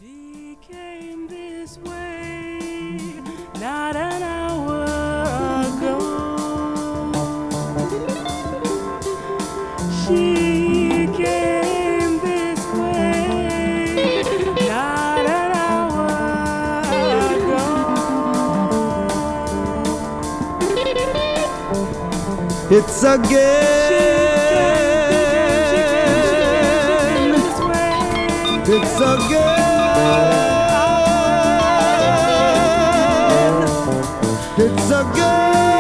She came this way not an hour ago. She came this way not an hour ago. It's again. It's again. It's again.